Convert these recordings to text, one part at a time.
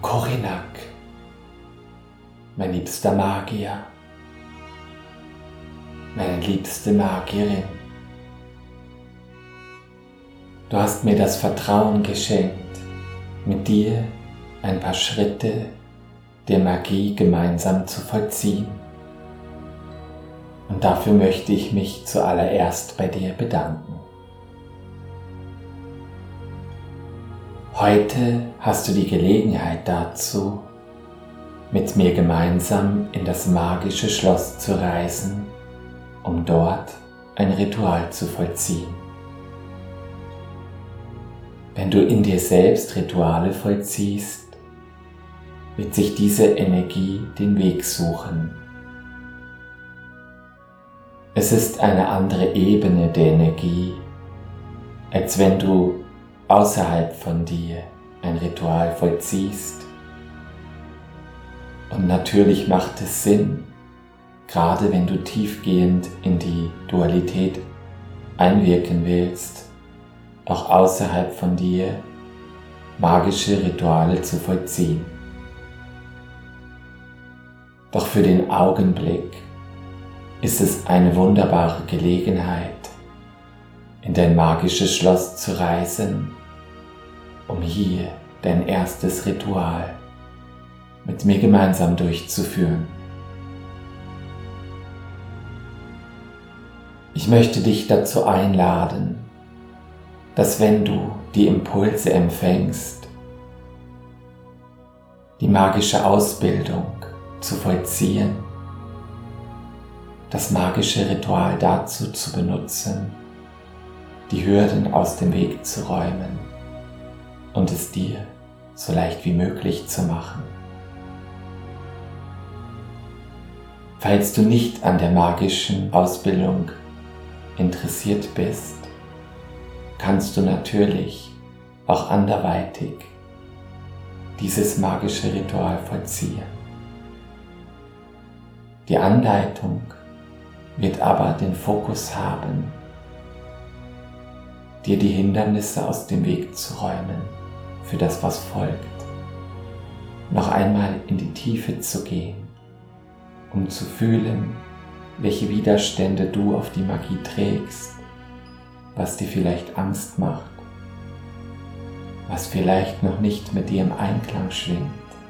Korinak, mein liebster Magier, meine liebste Magierin. Du hast mir das Vertrauen geschenkt, mit dir ein paar Schritte der Magie gemeinsam zu vollziehen. Und dafür möchte ich mich zuallererst bei dir bedanken. Heute hast du die Gelegenheit dazu, mit mir gemeinsam in das magische Schloss zu reisen, um dort ein Ritual zu vollziehen. Wenn du in dir selbst Rituale vollziehst, wird sich diese Energie den Weg suchen. Es ist eine andere Ebene der Energie, als wenn du außerhalb von dir ein Ritual vollziehst. Und natürlich macht es Sinn, gerade wenn du tiefgehend in die Dualität einwirken willst, auch außerhalb von dir magische Rituale zu vollziehen. Doch für den Augenblick ist es eine wunderbare Gelegenheit, in dein magisches Schloss zu reisen, um hier dein erstes Ritual mit mir gemeinsam durchzuführen. Ich möchte dich dazu einladen, dass wenn du die Impulse empfängst, die magische Ausbildung zu vollziehen, das magische Ritual dazu zu benutzen, die Hürden aus dem Weg zu räumen und es dir so leicht wie möglich zu machen. Falls du nicht an der magischen Ausbildung interessiert bist, kannst du natürlich auch anderweitig dieses magische Ritual vollziehen. Die Anleitung wird aber den Fokus haben, dir die Hindernisse aus dem Weg zu räumen für das, was folgt. Noch einmal in die Tiefe zu gehen, um zu fühlen, welche Widerstände du auf die Magie trägst, was dir vielleicht Angst macht, was vielleicht noch nicht mit dir im Einklang schwingt.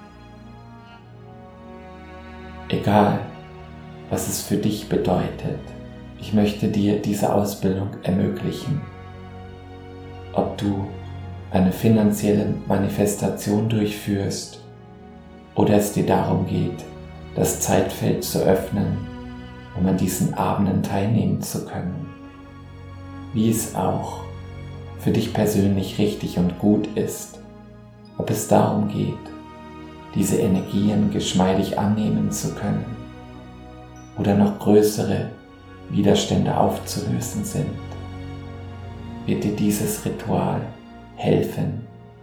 Egal, was es für dich bedeutet, ich möchte dir diese Ausbildung ermöglichen. Ob du eine finanzielle Manifestation durchführst oder es dir darum geht, das Zeitfeld zu öffnen, um an diesen Abenden teilnehmen zu können. Wie es auch für dich persönlich richtig und gut ist, ob es darum geht, diese Energien geschmeidig annehmen zu können oder noch größere Widerstände aufzulösen sind, wird dir dieses Ritual helfen,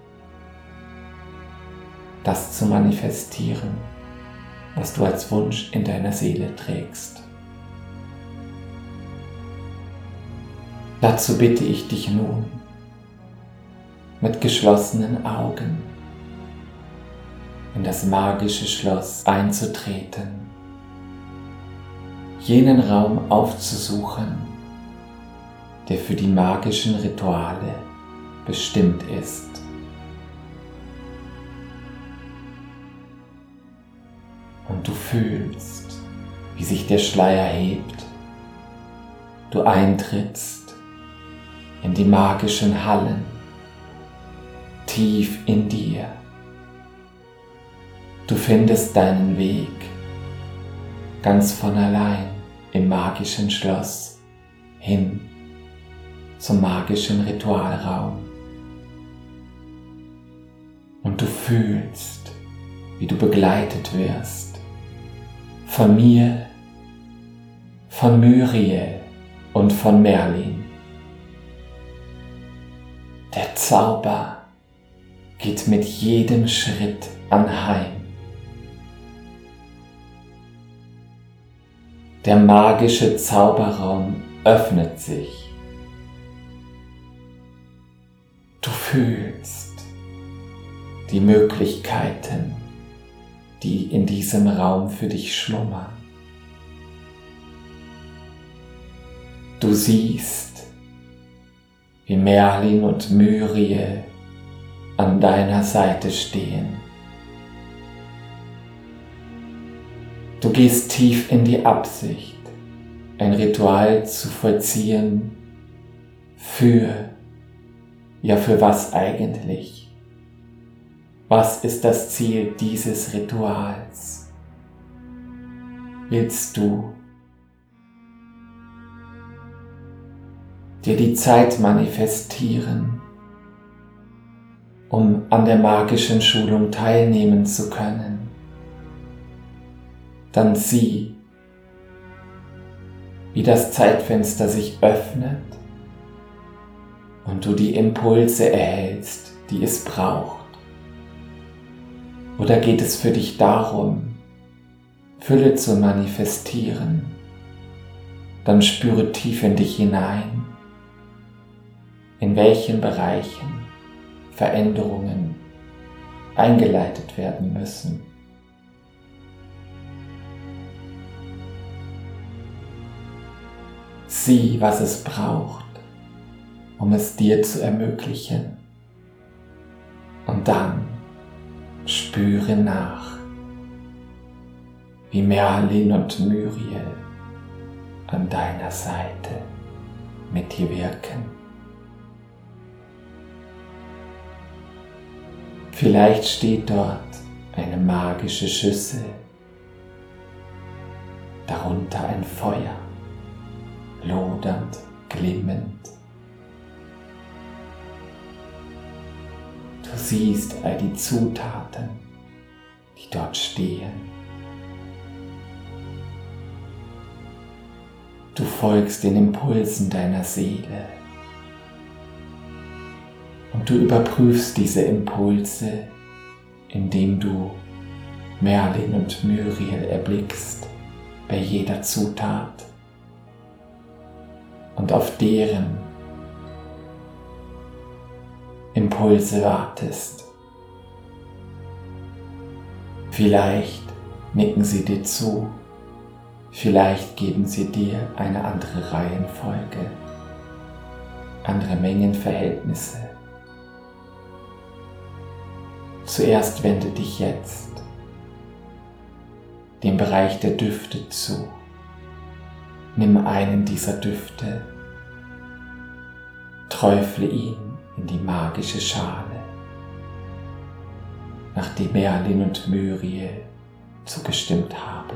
das zu manifestieren, was du als Wunsch in deiner Seele trägst. Dazu bitte ich dich nun, mit geschlossenen Augen in das magische Schloss einzutreten, jenen Raum aufzusuchen, der für die magischen Rituale bestimmt ist. Und du fühlst, wie sich der Schleier hebt. Du eintrittst in die magischen Hallen, tief in dir. Du findest deinen Weg ganz von allein im magischen Schloss hin zum magischen Ritualraum. Und du fühlst, wie du begleitet wirst von mir, von Muriel und von Merlin. Der Zauber geht mit jedem Schritt anheim. Der magische Zauberraum öffnet sich. Du fühlst die Möglichkeiten, die in diesem Raum für dich schlummern. Du siehst, wie Merlin und Myriel an deiner Seite stehen. Du gehst tief in die Absicht, ein Ritual zu vollziehen für was eigentlich? Was ist das Ziel dieses Rituals? Willst du dir die Zeit manifestieren, um an der magischen Schulung teilnehmen zu können? Dann sieh, wie das Zeitfenster sich öffnet und du die Impulse erhältst, die es braucht. Oder geht es für dich darum, Fülle zu manifestieren? Dann spüre tief in dich hinein, in welchen Bereichen Veränderungen eingeleitet werden müssen. Sieh, was es braucht, um es dir zu ermöglichen. Und dann spüre nach, wie Merlin und Myriel an deiner Seite mit dir wirken. Vielleicht steht dort eine magische Schüssel, darunter ein Feuer, lodernd, glimmend. Du siehst all die Zutaten, die dort stehen. Du folgst den Impulsen deiner Seele und du überprüfst diese Impulse, indem du Merlin und Myriel erblickst bei jeder Zutat und auf deren Impulse wartest. Vielleicht nicken sie dir zu, vielleicht geben sie dir eine andere Reihenfolge, andere Mengenverhältnisse. Zuerst wende dich jetzt dem Bereich der Düfte zu. Nimm einen dieser Düfte, träufle ihn in die magische Schale, nachdem Merlin und Myriel zugestimmt haben.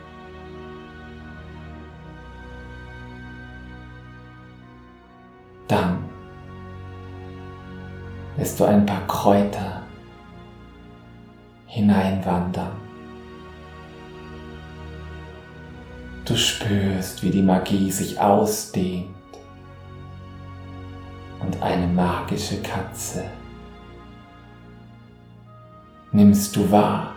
Dann lässt du ein paar Kräuter hineinwandern. Du spürst, wie die Magie sich ausdehnt und eine magische Katze nimmst du wahr.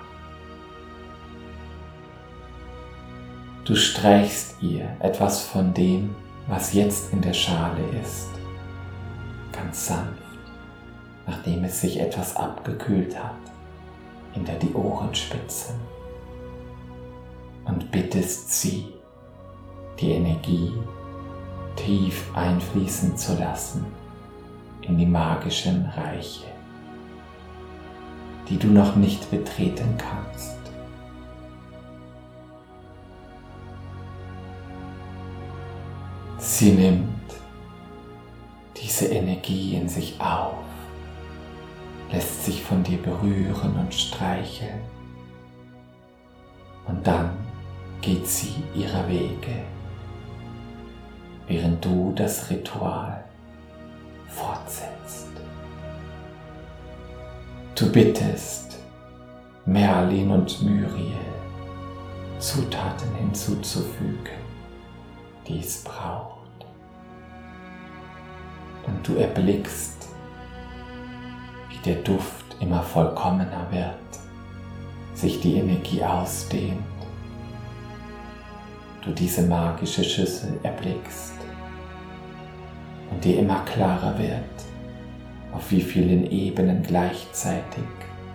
Du streichst ihr etwas von dem, was jetzt in der Schale ist, ganz sanft, nachdem es sich etwas abgekühlt hat, hinter die Ohrenspitzen, und bittest sie, die Energie tief einfließen zu lassen in die magischen Reiche, die du noch nicht betreten kannst. Sie nimmt diese Energie in sich auf, lässt sich von dir berühren und streicheln, und dann geht sie ihrer Wege, während du das Ritual fortsetzt. Du bittest Merlin und Myriel, Zutaten hinzuzufügen, die es braucht. Und du erblickst, wie der Duft immer vollkommener wird, sich die Energie ausdehnt, du diese magische Schüssel erblickst und dir immer klarer wird, auf wie vielen Ebenen gleichzeitig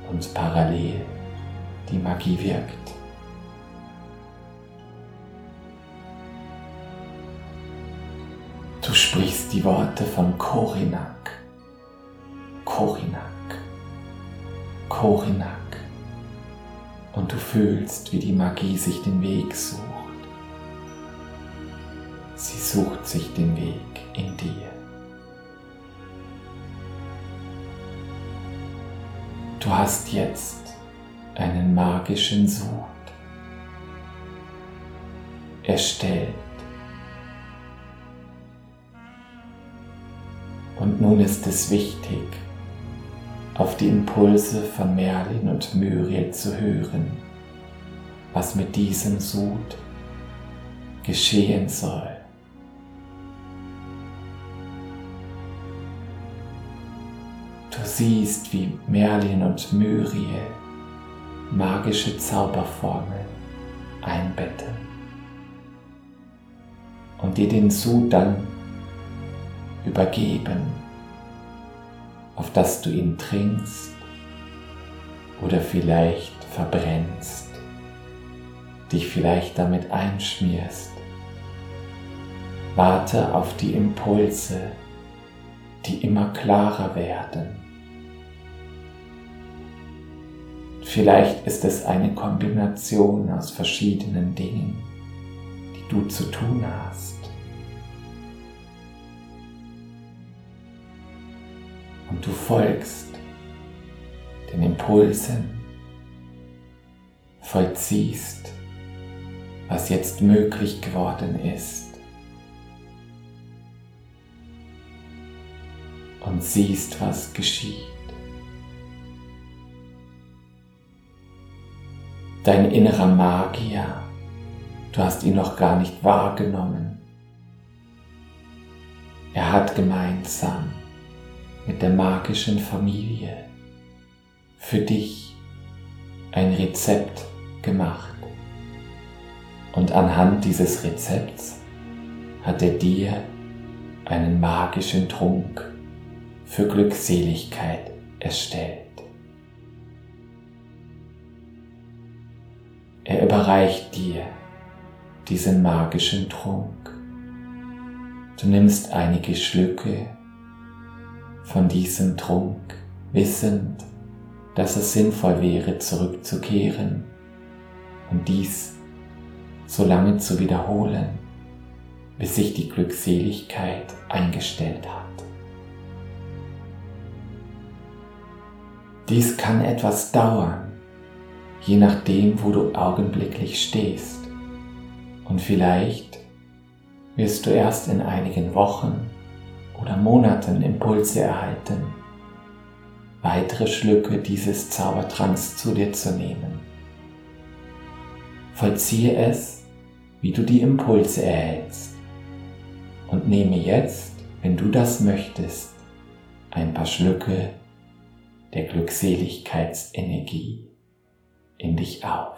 und parallel die Magie wirkt. Du sprichst die Worte von Korinak, Korinak, Korinak und du fühlst, wie die Magie sich den Weg sucht. Sie sucht sich den Weg in dir. Du hast jetzt einen magischen Sud erstellt. Und nun ist es wichtig, auf die Impulse von Merlin und Muriel zu hören, was mit diesem Sud geschehen soll. Du siehst, wie Merlin und Muriel magische Zauberformeln einbetten und dir den Sud dann übergeben, auf dass du ihn trinkst oder vielleicht verbrennst, dich vielleicht damit einschmierst. Warte auf die Impulse, die immer klarer werden. Vielleicht ist es eine Kombination aus verschiedenen Dingen, die du zu tun hast. Und du folgst den Impulsen, vollziehst, was jetzt möglich geworden ist und siehst, was geschieht. Dein innerer Magier, du hast ihn noch gar nicht wahrgenommen. Er hat gemeinsam mit der magischen Familie für dich ein Rezept gemacht. Und anhand dieses Rezepts hat er dir einen magischen Trunk für Glückseligkeit erstellt. Er überreicht dir diesen magischen Trunk. Du nimmst einige Schlücke von diesem Trunk, wissend, dass es sinnvoll wäre, zurückzukehren und dies so lange zu wiederholen, bis sich die Glückseligkeit eingestellt hat. Dies kann etwas dauern, je nachdem, wo du augenblicklich stehst, und vielleicht wirst du erst in einigen Wochen oder Monaten Impulse erhalten, weitere Schlücke dieses Zaubertranks zu dir zu nehmen. Vollziehe es, wie du die Impulse erhältst, und nehme jetzt, wenn du das möchtest, ein paar Schlücke der Glückseligkeitsenergie in dich auf.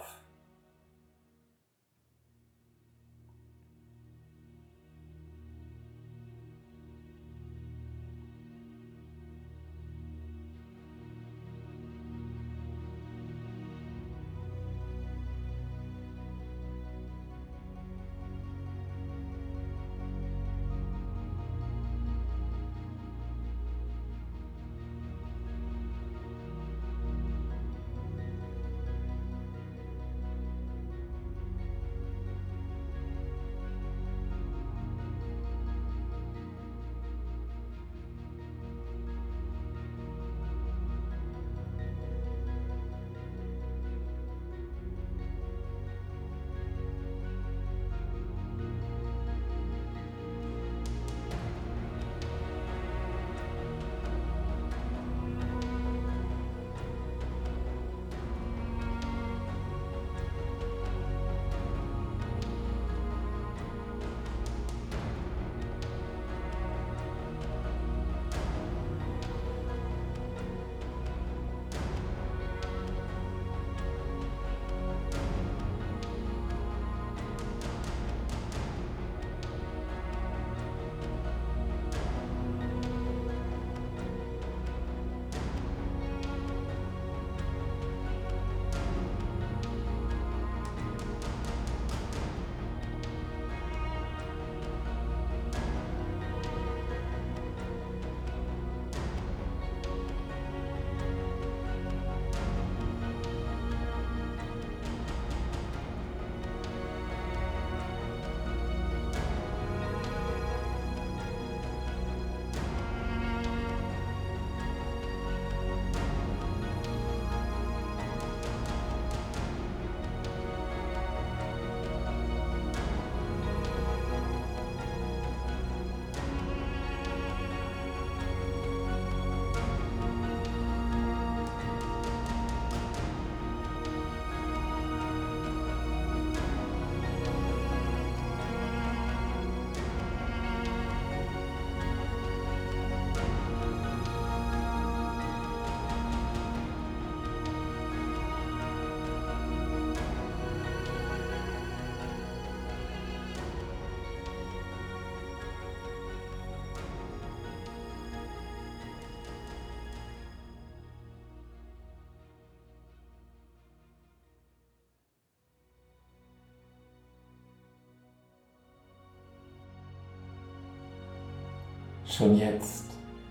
Schon jetzt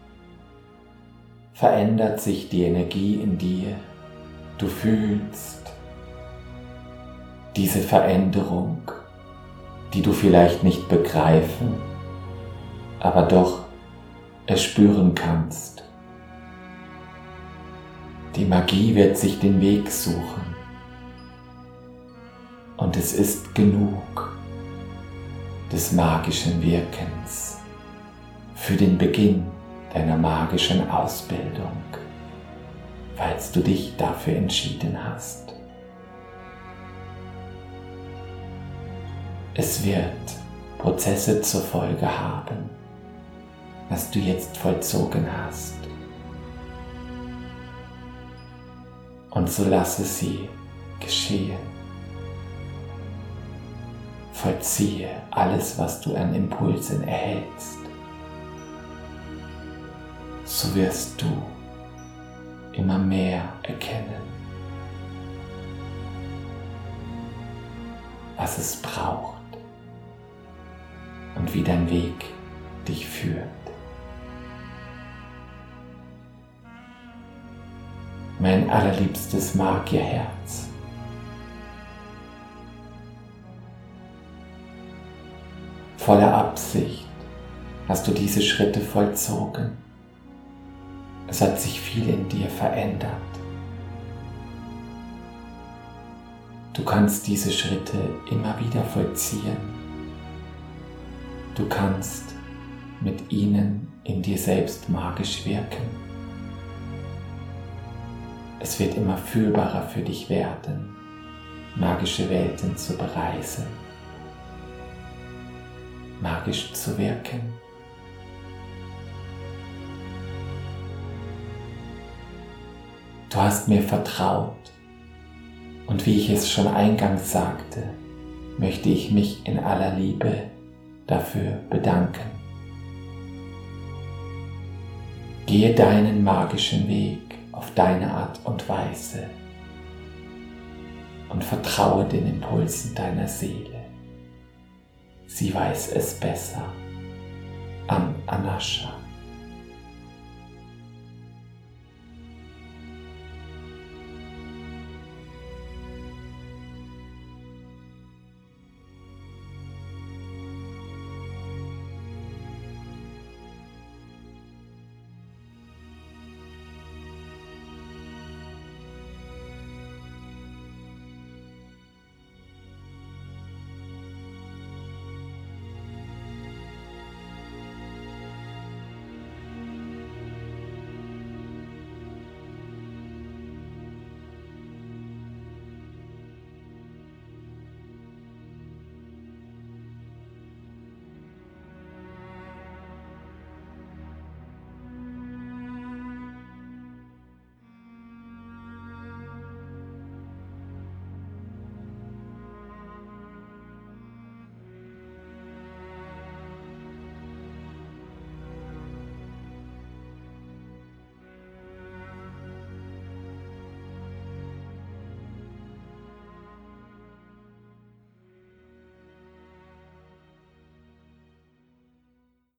verändert sich die Energie in dir. Du fühlst diese Veränderung, die du vielleicht nicht begreifen, aber doch erspüren kannst. Die Magie wird sich den Weg suchen und es ist genug des magischen Wirkens für den Beginn deiner magischen Ausbildung, falls du dich dafür entschieden hast. Es wird Prozesse zur Folge haben, was du jetzt vollzogen hast. Und so lasse sie geschehen. Vollziehe alles, was du an Impulsen erhältst. So wirst du immer mehr erkennen, was es braucht und wie dein Weg dich führt. Mein allerliebstes Magierherz, voller Absicht hast du diese Schritte vollzogen. Es hat sich viel in dir verändert. Du kannst diese Schritte immer wieder vollziehen. Du kannst mit ihnen in dir selbst magisch wirken. Es wird immer fühlbarer für dich werden, magische Welten zu bereisen, magisch zu wirken. Du hast mir vertraut und wie ich es schon eingangs sagte, möchte ich mich in aller Liebe dafür bedanken. Gehe deinen magischen Weg auf deine Art und Weise und vertraue den Impulsen deiner Seele. Sie weiß es besser. Anascha.